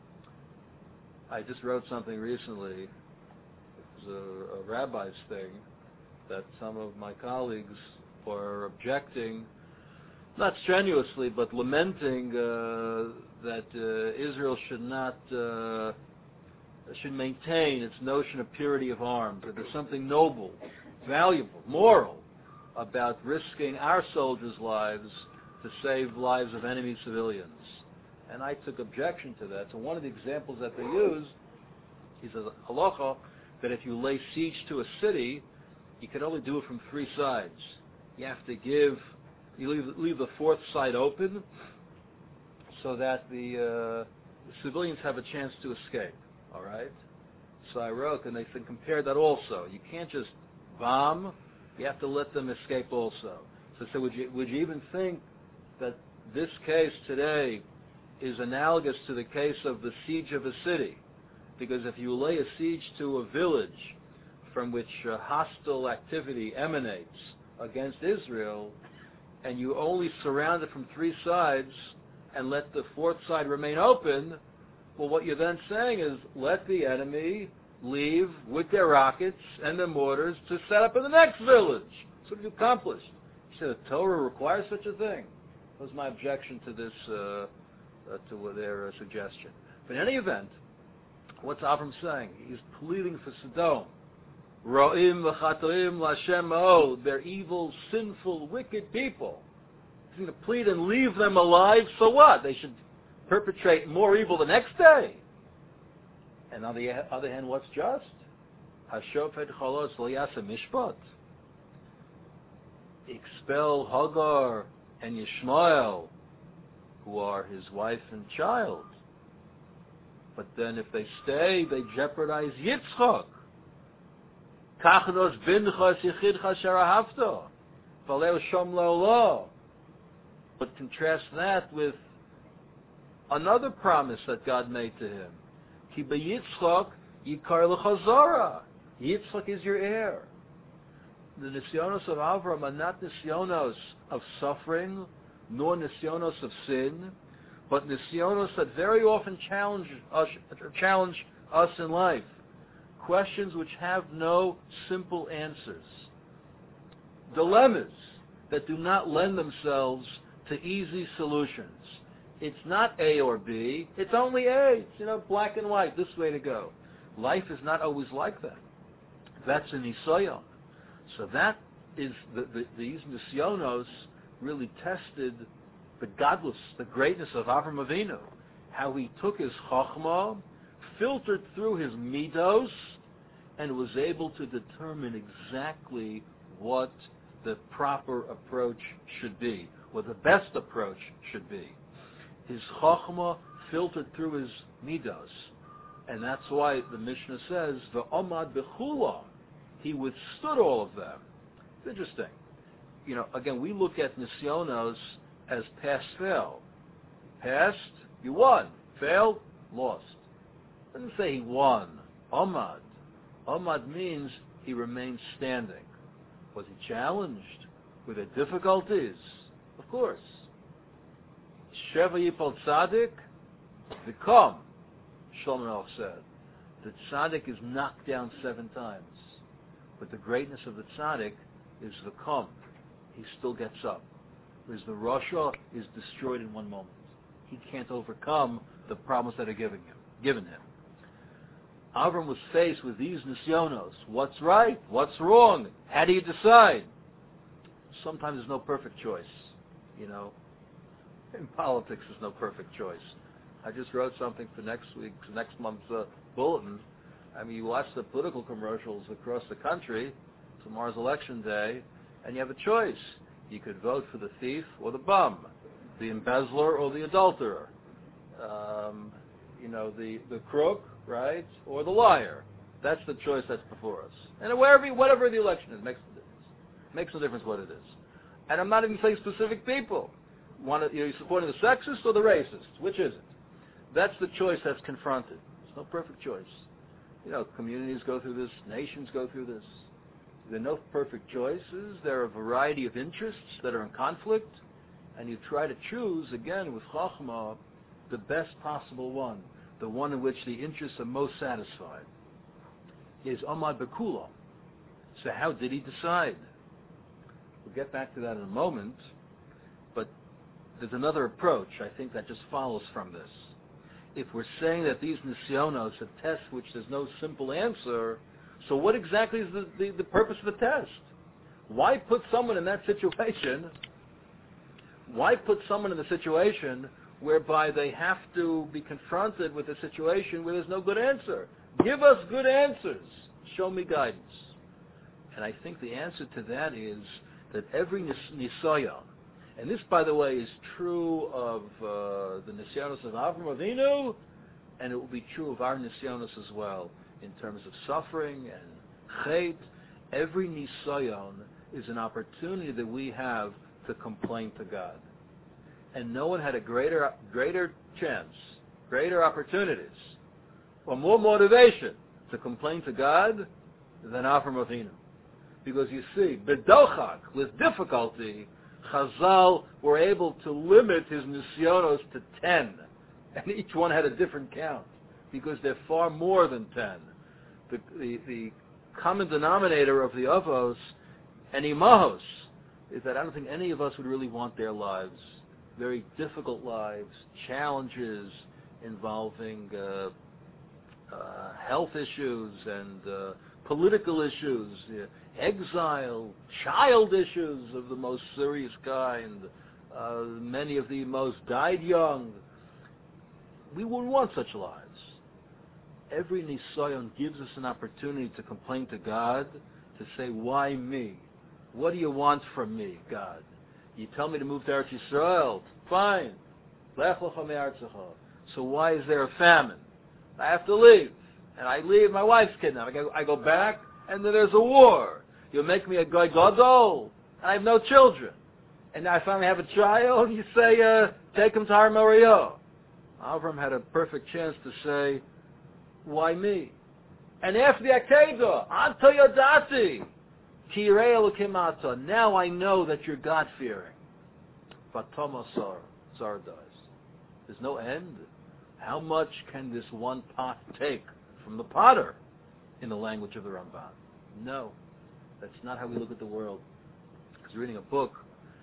I just wrote something recently. It was a, a rabbi's thing that some of my colleagues are objecting, not strenuously, but lamenting uh, that uh, Israel should not uh, should maintain its notion of purity of arms, that there's something noble, valuable, moral about risking our soldiers' lives to save lives of enemy civilians. And I took objection to that. So one of the examples that they use is a halacha that if you lay siege to a city, you can only do it from three sides. You have to give, you leave, leave the fourth side open so that the, uh, the civilians have a chance to escape. All right? So I wrote, and they said, compare that also. You can't just bomb. You have to let them escape also. So I said, would you, would you even think that this case today is analogous to the case of the siege of a city? Because if you lay a siege to a village from which uh, hostile activity emanates against Israel, and you only surround it from three sides and let the fourth side remain open, well, what you're then saying is let the enemy leave with their rockets and their mortars to set up in the next village. That's what you accomplished. He said the Torah requires such a thing. That was my objection to this, uh, uh, to their uh, suggestion. But in any event, what's Avram saying? He's pleading for Sodom. Ra'im v'chatoim l'Hashem ma'od. They're evil, sinful, wicked people. He's going to plead and leave them alive, so what? They should perpetrate more evil the next day. And on the other hand, what's just? Hashofet cholos lo yaseh mishpat. Expel Hagar and Yishmael, who are his wife and child. But then if they stay, they jeopardize Yitzchak. Kachnos binchas yichidcha sherahavto. Valeu shom le'olo. But contrast that with another promise that God made to him. Ki beYitzchak yikar l'chazara. Yitzchak is your heir. The nisyonos of Avram are not nisyonos of suffering, nor nisyonos of sin, but nisyonos that very often challenge us, challenge us in life. Questions which have no simple answers. Dilemmas that do not lend themselves to easy solutions. It's not A or B, it's only A. It's, you know, black and white, this way to go. Life is not always like that. That's an nisayon. So that is, the, the, these nisyonos really tested the godless, the greatness of Avram Avinu. How he took his chokhmah, filtered through his midos, and was able to determine exactly what the proper approach should be, what the best approach should be. His chokhmah filtered through his midos, and that's why the Mishnah says, "V'omad b'chula," he withstood all of them. It's interesting. You know, again, we look at nisyonos as pass-fail. Passed, you won. Failed, lost. It doesn't say he won. Omad. Omad means he remained standing. Was he challenged? Were there difficulties? Of course. Sheva Yipol Tzaddik, V'kom, Shlomo Melech said. The Tzaddik is knocked down seven times. But the greatness of the Tzaddik is V'kom. He still gets up. Whereas the Rasha is destroyed in one moment. He can't overcome the problems that are given him. Given him. Avram was faced with these nisyonos. What's right? What's wrong? How do you decide? Sometimes there's no perfect choice. You know, in politics, there's no perfect choice. I just wrote something for next week's, next month's uh, bulletin. I mean, you watch the political commercials across the country. Tomorrow's election day, and you have a choice. You could vote for the thief or the bum, the embezzler or the adulterer, um, you know, the, the crook, right, or the liar. That's the choice that's before us. And wherever, whatever the election is, makes no difference. Makes no difference what it is. And I'm not even saying specific people. One, are you supporting the sexist or the racist? Which is it? That's the choice that's confronted. There's no perfect choice. You know, communities go through this. Nations go through this. There are no perfect choices. There are a variety of interests that are in conflict. And you try to choose, again, with Chachma, the best possible one. The one in which the interests are most satisfied. Is Amad Bekula. So how did he decide? We'll get back to that in a moment. But there's another approach, I think, that just follows from this. If we're saying that these nisyonos are tests which there's no simple answer, so what exactly is the, the, the purpose of the test? Why put someone in that situation? Why put someone in the situation whereby they have to be confronted with a situation where there's no good answer? Give us good answers. Show me guidance. And I think the answer to that is that every nis- nisayon, and this, by the way, is true of uh, the nisyonos of Avram Avinu, and it will be true of our nisyonos as well, in terms of suffering and chait. Every nisayon is an opportunity that we have to complain to God. And no one had a greater greater chance, greater opportunities, or more motivation to complain to God than Avram Avinu. Because you see, bedochak, with difficulty, Chazal were able to limit his nisyonos to ten. And each one had a different count, because they're far more than ten. The, the, the common denominator of the avos and imahos is that I don't think any of us would really want their lives. Very difficult lives, challenges involving uh, uh, health issues and uh, political issues, uh, exile, child issues of the most serious kind. Uh, many of the most died young. We wouldn't want such lives. Every nisayon gives us an opportunity to complain to God, to say, why me? What do you want from me, God? You tell me to move to Eretz Yisrael. Fine. Lech lecha me'artzecha. So why is there a famine? I have to leave. And I leave, my wife's kidnapped. I go, I go back, and then there's a war. You'll make me a goy gadol, and I have no children. And now I finally have a child, and you say, uh, take him to Har Moriah. Avram had a perfect chance to say, why me? And after the Akedah, Anta Yodati, Ki Yirei Elokim Ata, now I know that you're God-fearing. Vatama Sar, Sar dies. There's no end. How much can this one pot take from the potter, in the language of the Ramban? No. That's not how we look at the world. I was reading a book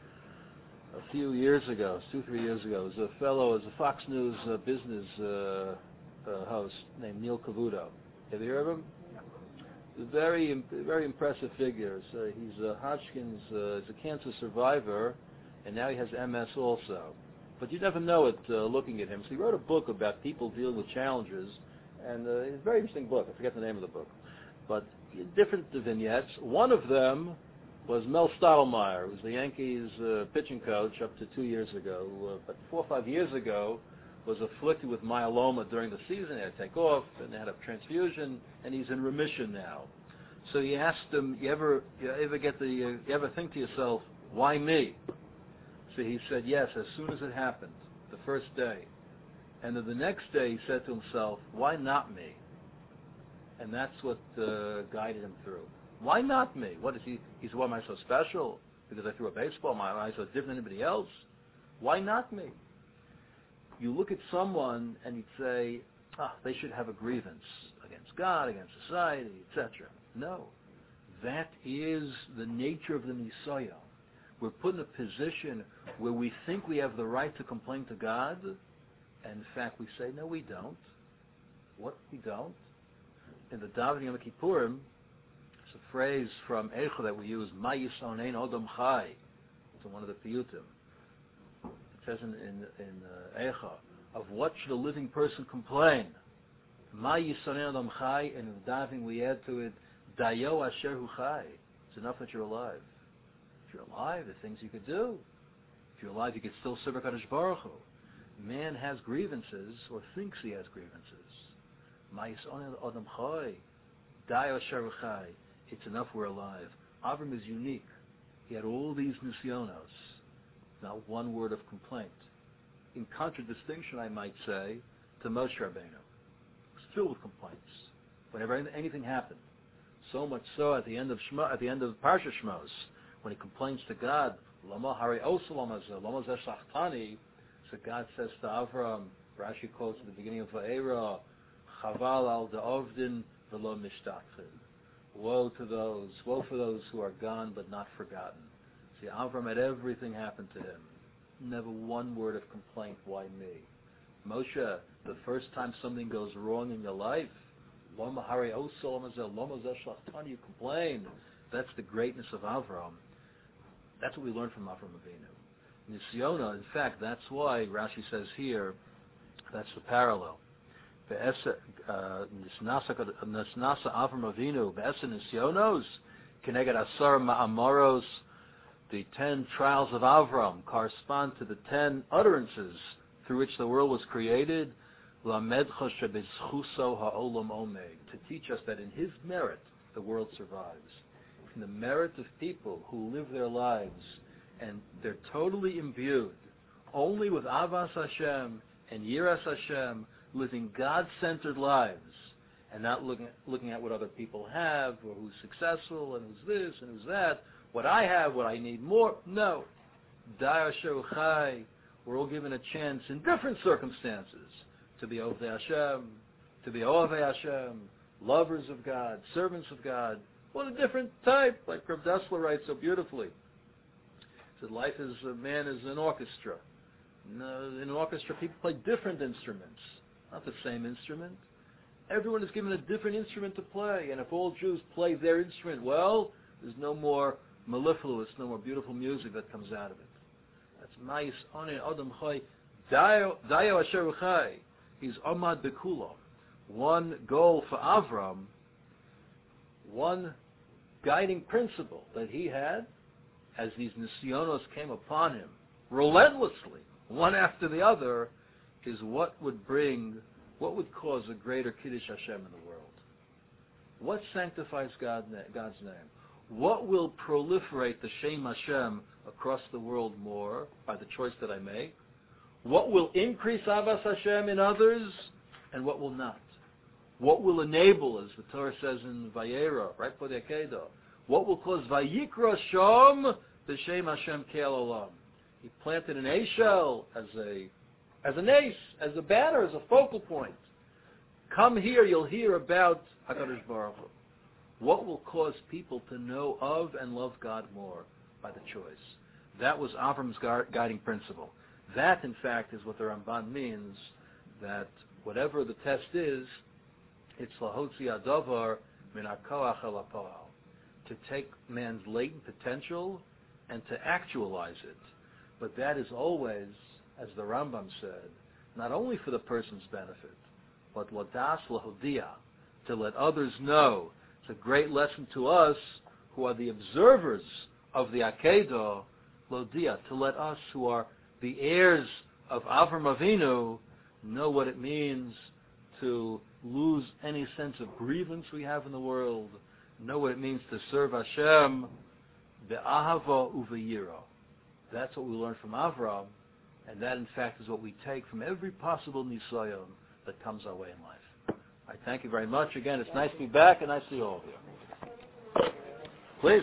a few years ago, two, three years ago. There was a fellow, as a Fox News uh, business uh, uh, host named Neil Cavuto. Have you heard of him? He's a very, very impressive figure. So he's a Hodgkin's, uh, he's a cancer survivor, and now he has M S also. But you never know it uh, looking at him. So he wrote a book about people dealing with challenges, and uh, it's a very interesting book. I forget the name of the book. But different vignettes. One of them was Mel Stottlemyre, who was the Yankees uh, pitching coach up to two years ago, who, uh, but four or five years ago was afflicted with myeloma during the season. He had to take off, and they had a transfusion, and he's in remission now. So he asked him, you ever, you ever get the, uh, you ever think to yourself, why me? So he said, yes, as soon as it happened, the first day. And then the next day he said to himself, why not me? And that's what uh, guided him through. Why not me? What is he? He said, why am I so special? Because I threw a baseball. Am I so different than anybody else? Why not me? You look at someone and you'd say, ah, they should have a grievance against God, against society, et cetera. No. That is the nature of the Nisaya. We're put in a position where we think we have the right to complain to God, and in fact we say, no, we don't. What? We don't? In the Davening Yom Kippurim, it's a phrase from Eicha that we use, Ma yisonein odom chai, to one of the piyutim. says in in, in uh, Eicha, of what should a living person complain? Ma yisonei adam chai, and in diving we add to it, dayo asher hu chai. It's enough that you're alive. If you're alive, there's things you could do. If you're alive, you could still serve HaKadosh Baruch Hu. Man has grievances, or thinks he has grievances. Ma yisonei adam chai, dayo asher hu chai. It's enough we're alive. Avram is unique. He had all these nisyonos, not one word of complaint. In contradistinction, I might say, to Moshe Rabbeinu. It's filled with complaints. Whenever anything happened, so much so at the end of Shema, at the end of Parsha Shmos, when he complains to God, Lama Hari Osa Lama Zeh, Lama Zeh Shachtani, so God says to Avram, Rashi quotes at the beginning of Va'era, Chaval al Da'ovdin V'lo Mishtachim. Woe to those, woe for those who are gone but not forgotten. See, Avram had everything happen to him. Never one word of complaint, why me? Moshe, the first time something goes wrong in your life, Lama Hari Osa Lama Zeh, Lama Zeh Shachtani, you complain. That's the greatness of Avram. That's what we learn from Avram Avinu. Nisyona, in fact, that's why Rashi says here, that's the parallel. Nisnasa Avram Avinu, Be'esa Nisyonos, Keneged Asar Ma'amaros, the ten trials of Avram correspond to the ten utterances through which the world was created, Lamedcha Shebezchuso Ha'olam Omed, to teach us that in his merit the world survives. In the merit of people who live their lives and they're totally imbued only with Avas Hashem and Yiras Hashem, living God-centered lives and not looking at, looking at what other people have or who's successful and who's this and who's that, what I have, what I need more. No. Dai Asher Chai, we're all given a chance in different circumstances to be Ovdei Hashem, to be Ovdei Hashem, lovers of God, servants of God. What a different type, like Rav Dessler writes so beautifully. He said, life is, a man is an orchestra. In an orchestra, people play different instruments, not the same instrument. Everyone is given a different instrument to play, and if all Jews play their instrument well, there's no more mellifluous, no more beautiful music that comes out of it. That's Ma'is Ane Adam Chai, Dayo Asher Chai. He's Amad Bekulo. One goal for Avram, one guiding principle that he had as these nisyonos came upon him relentlessly, one after the other, is what would bring, what would cause a greater Kiddush Hashem in the world? What sanctifies God, God's name? What will proliferate the Shem Hashem across the world more by the choice that I make? What will increase Avas Hashem in others, and what will not? What will enable, as the Torah says in Vayera, right for the Akedah, what will cause Vayikra Shom the Shem Hashem Ke'el Olam? He planted an Eshel as a as an ace, as a banner, as a focal point. Come here, you'll hear about HaKadosh Baruch Hu. What will cause people to know of and love God more by the choice? That was Avram's guiding principle. That, in fact, is what the Ramban means, that whatever the test is, it's lahotzi adavar min hakoach el hapoel, to take man's latent potential and to actualize it. But that is always, as the Rambam said, not only for the person's benefit, but ladas lahodia, to let others know. It's a great lesson to us who are the observers of the Akedah, lodia, to let us who are the heirs of Avram Avinu know what it means to lose any sense of grievance we have in the world, know what it means to serve Hashem, be'ahava u'v'yira. That's what we learn from Avram, and that in fact is what we take from every possible nisayon that comes our way in life. I thank you very much. Again, it's nice to be back, and nice to see all of you. Please.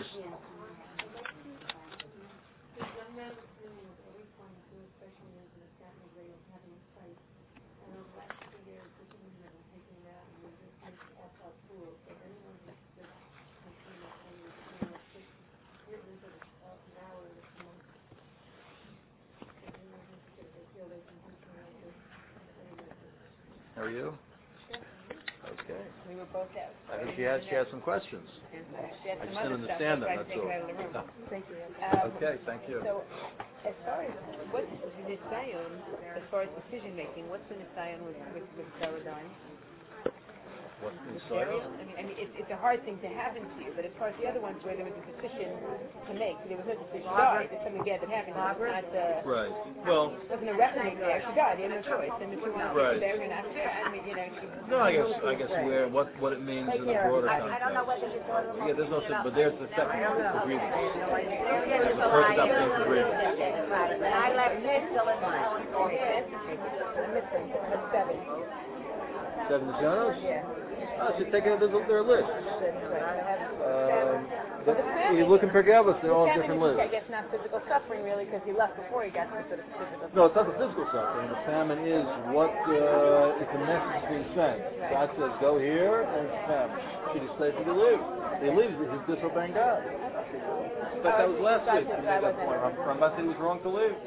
How are you? Okay. We were both out. I think she has, she has some questions. She had I some just other didn't stuff, understand that's them, why I that's had to take her out of the room. all. Thank you. Um, Okay, thank you. So, As far as what's the nisayon, as far as decision making, what's the nisayon with with, with paradigm? What's The inside? stereo? I mean, I mean it's, it's a hard thing to have into you, but as far as the other ones where there was a decision to make, there was no decision. She died. There's something bad that happened. It's not, uh, Right. Well, it wasn't a reference there. She died. They had no choice. And if you want to Right. take her there, you're not there. I mean, you know, she, no, I guess I guess where what what it means in the broader context. I don't know whether you thought of Yeah, there's no such, but there's the second agreement. There's The first step is agreement. Right. And I left it still in my own I'm missing seven. Seven Nisyonos? Yeah. Oh, so take it, their list. Um, So the famine, you look in Pergavos, they're all the famine different is, lists. I guess, not physical suffering, really, because he left before he got to sort of physical No, it's not the physical suffering. The famine is what uh, is the message being sent. God says, go here, and it's famine. Should he stay? Should he leave? He leaves, he's disobeying God. But that was last week. You made that point. I'm, I'm not saying he was wrong to leave.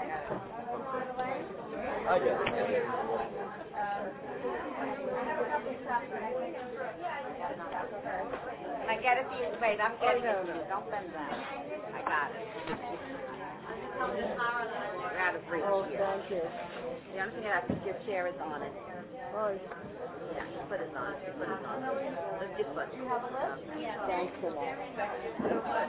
I get it. I get it. Wait, I'm getting it. Don't bend that. I got it. I got it right Oh, here. thank you. The only thing is I think your chair is on it. Oh, Yeah, you put it on. You put it on. Lift your foot. thanks for that.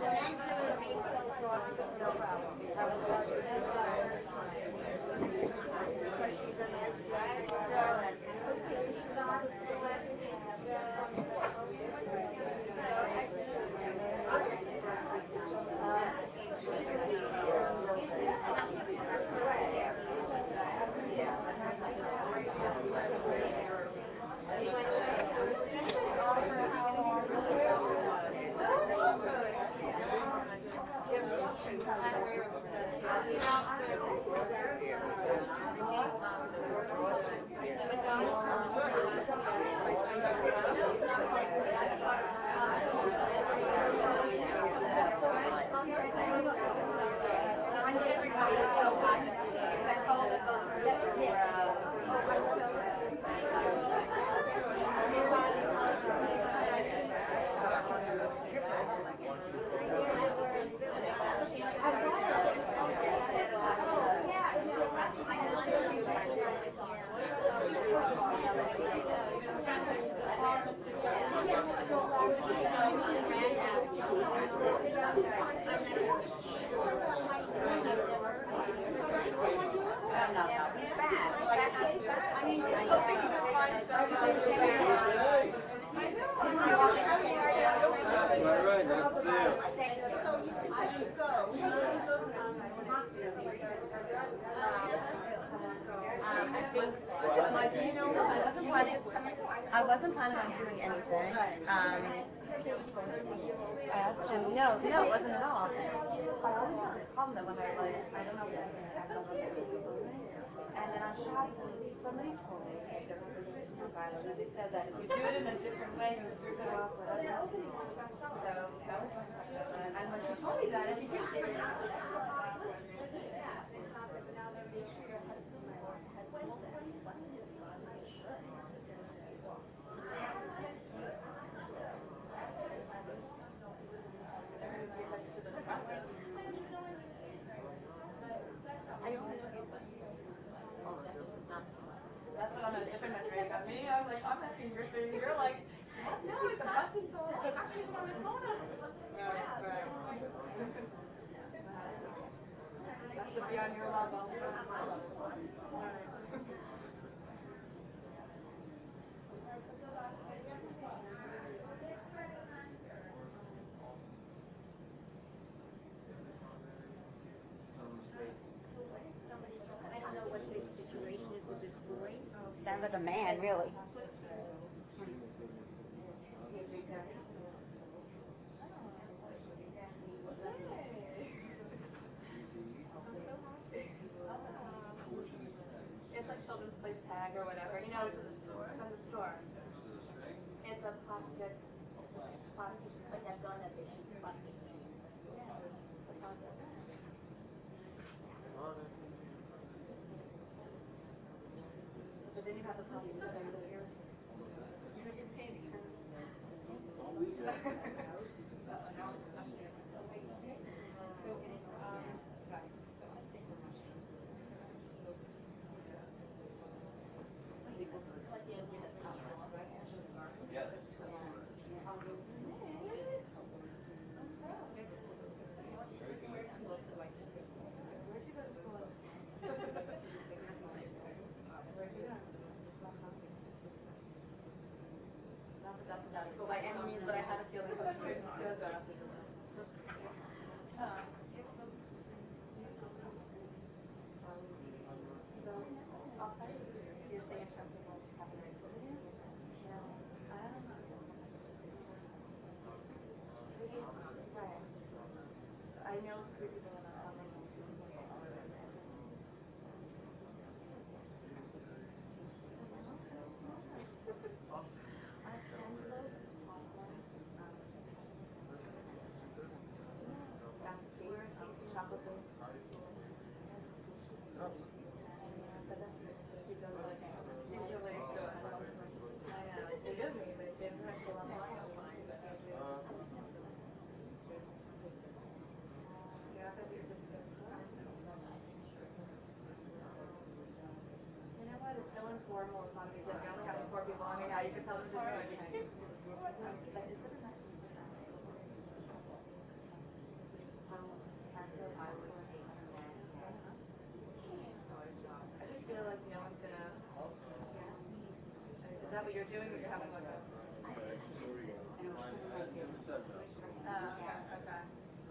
I wasn't planning on doing anything. Um, I asked him, no, no, it wasn't at all. I always have this problem that when I like, I don't know what I don't know what and then on Shabbos, somebody told me, okay, there was a violence, and they said that if you do it in a different way, you're better off with other people. So that was my question. And when she told me that, and she did it. That's what I'm at a different metric. On me, I'm like, I'm asking your thing. You're like, no, it's a button phone. It's actually on the phone. Right, right. That's to be on your level. Sounds like a man, really. It's like children's play tag or whatever. You know, it's in the store. From the store. It's a plastic, plastic, like that gun that they shoot plastic. Yeah. It's a plastic. But then you have the plastic over here. You know, you're paying Yes. So by any means, but I had a feeling that it was good. Uh, you're saying something else happening. Yeah. I don't know. Right. I know three people in our family. You know what? It's so informal. It's not a big deal. You're only having four people on here now. You can tell them to do anything. I just feel like no one's gonna. Is that what you're doing? Or you're having like a. Oh, okay, okay.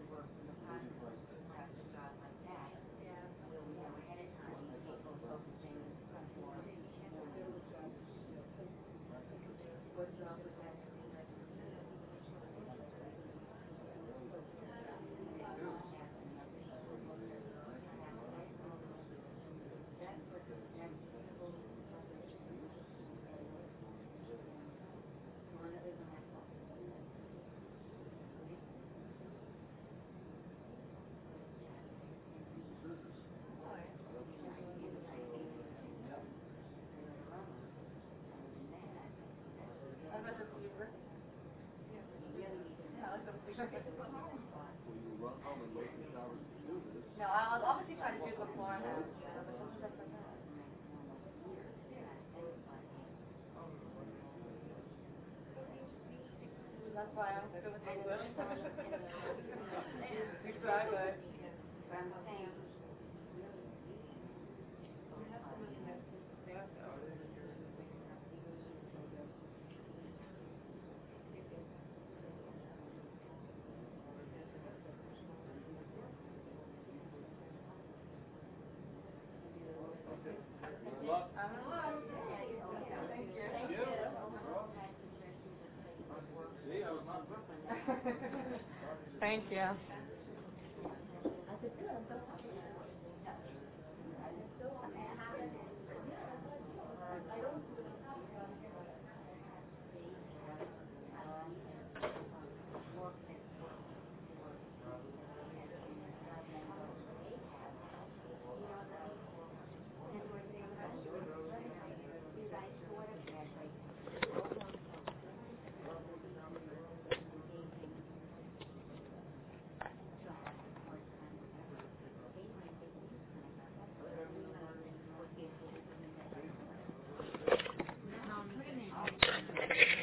No, I'll obviously try to do it beforehand. That's why I'm good with English. Exactly. Good luck. I'm in luck. Thank you. Thank you. See, I was not perfect. Thank you.